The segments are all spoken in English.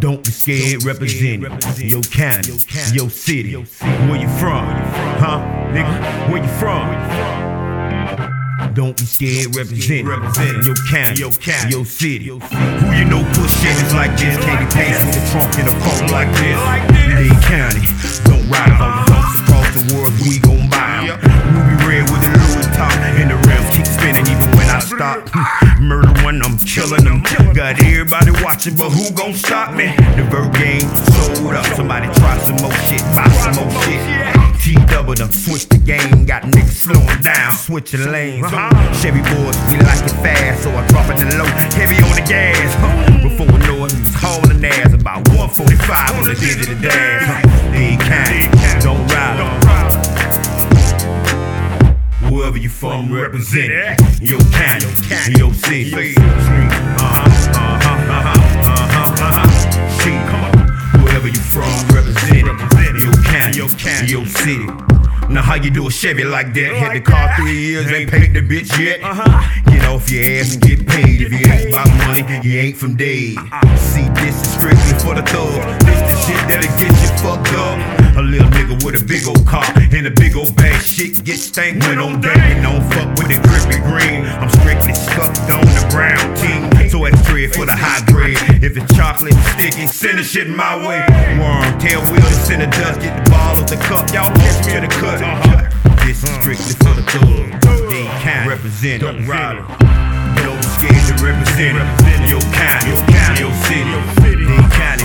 Don't be scared, representing your county, your city. Where you from? Huh? Nigga, where you from? Don't be scared, representing your county, your city. Who you know push shit like this? Candy paste with a trunk in a phone like this. Lee County, don't ride on the humps across the world, we gon' buy 'em. Ruby red with the Louis top, and the rims keep spinning even when I stop. Murder one, I'm killing them. Got everybody watching, but who gon' stop me? The Vert game sold up. Somebody try some more shit, buy some more shit. T-double them, switch the game, got niggas slowing down, switching lanes. Chevy boys, we like it fast, so I drop it in low, heavy on the gas. Before we know it, we was hauling ass, about 145 on the digital dash. Lee County, don't ride 'em. Wherever you from, represent it. Your county, your city. Wherever you from, represent it. Your county, your city. Now how you do a Chevy like that? Had the car 3 years, ain't paid the bitch yet. Get off your ass and get paid. If you ain't about money, you ain't from Dade. See, this is strictly for the thug. This the shit that'll get you fucked up. A little nigga with a big old car and a big old bag, shit get stank when on deck. And don't fuck with the crispy green. I'm strictly stuck on the brown team. So extra for the high grade. If it's chocolate and sticky, send the shit my way. Worm, tail wheel, to send the dust, get the ball of the cup. Y'all catch me in the cut. This is strictly for the thug. They can't represent them. Don't be scared to represent it. Your county, your city. They county,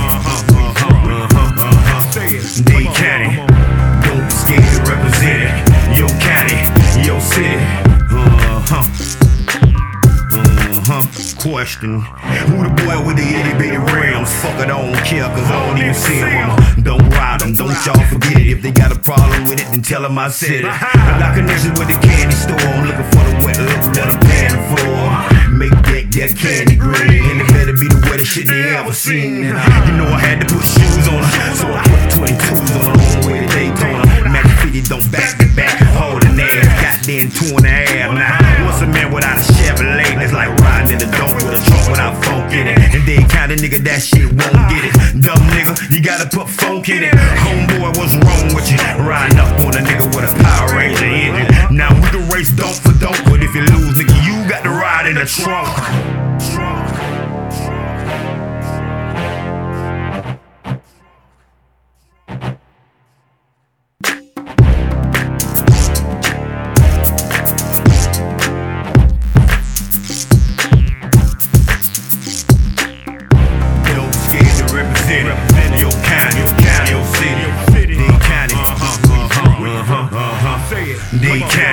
They county. Don't be scared to represent it. Your county, your city. Question, who the boy with the itty bitty rims? Fuck it, I don't care, cause I don't even see them. Don't ride them, don't y'all forget it. If they got a problem with it, then tell them I said it. I got connections with the candy store, I'm looking for the wet look that I'm paying for. Make that candy green, and it better be the wettest shit they ever seen. You know I had to put shoes on, so I put 22s on the way to Daytona. Mac 50 don't back to back, holding ass, goddamn 2.5. Now, what's a man without a Chevrolet? It's like riding in the dome with a trunk without funk in it. And they kind of nigga that shit won't get it. Dumb nigga, you gotta put funk in it. Homeboy, what's wrong with you? Riding up on a nigga with a Power Ranger engine. Now we can race dunk for dunk, but if you lose, nigga, you got to ride in the trunk. Represent your county, your city. They county, they county.